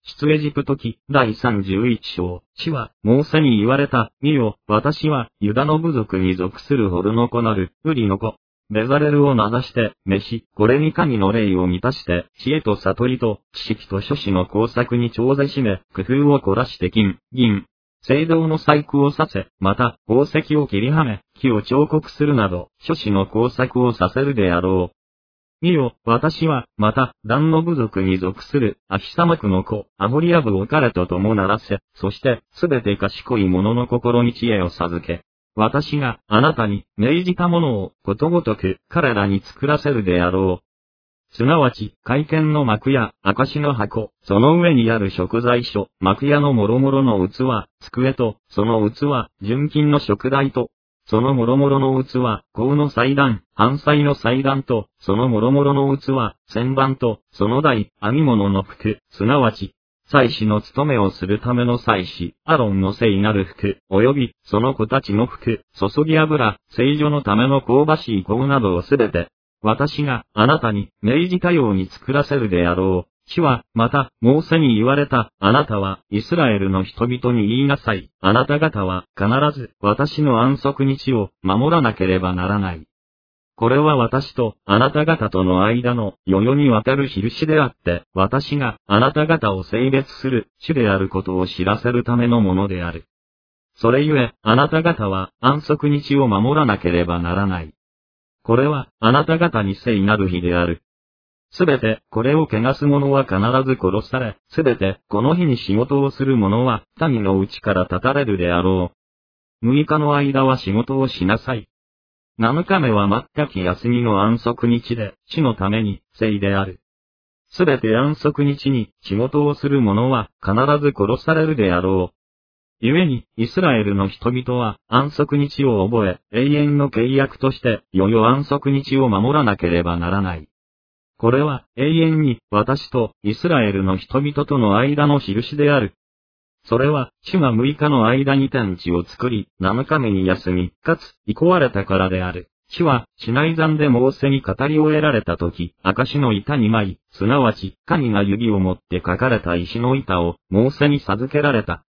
出エジプト記第31章。主は、モーセに言われた。見よ、私は、ユダの部族に属するホルの子なる、ウリの子。ベザレルを名指して、召し、これに神の霊を満たして、知恵と悟りと、知識と諸子の工作に調ぜしめ、工夫を凝らして金、銀、青銅の細工をさせ、また、宝石を切りはめ、木を彫刻するなど、諸子の工作をさせるであろう。見よ、私は、また、ダンの部族に属する、アヒサマクの子、アホリアブを彼と共ならせ、そして、すべて賢い者の心に知恵を授け、私があなたに命じたものをことごとく彼らに作らせるであろう。すなわち、会見の幕や証の箱、その上にある食材所、幕屋の諸々の器、机と、その器、純金の食台と、その諸々の器、香の祭壇、半祭の祭壇と、その諸々の器、旋盤と、その台、編み物の服、すなわち、祭司の務めをするための祭司、アロンの聖なる服、及び、その子たちの服、注ぎ油、聖女のための香ばしい香などをすべて、私があなたに命じたように作らせるであろう。主は、また、モーセに言われた。あなたは、イスラエルの人々に言いなさい。あなた方は、必ず、私の安息日を守らなければならない。これは私と、あなた方との間の、世々にわたる印であって、私が、あなた方を聖別する、主であることを知らせるためのものである。それゆえ、あなた方は、安息日を守らなければならない。これは、あなた方に聖なる日である。すべて、これを汚す者は必ず殺され、すべて、この日に仕事をする者は、民のうちから断たれるであろう。6日の間は仕事をしなさい。7日目は全く休みの安息日で、主のために、聖である。すべて安息日に、仕事をする者は、必ず殺されるであろう。故に、イスラエルの人々は、安息日を覚え、永遠の契約として、世々安息日を守らなければならない。これは、永遠に、私と、イスラエルの人々との間の印である。それは、主が6日の間に天地を作り、7日目に休み、かつ、憩われたからである。主は、シナイ山でモーセに語り終えられたとき、証の板2枚、すなわち、神が指を持って書かれた石の板を、モーセに授けられた。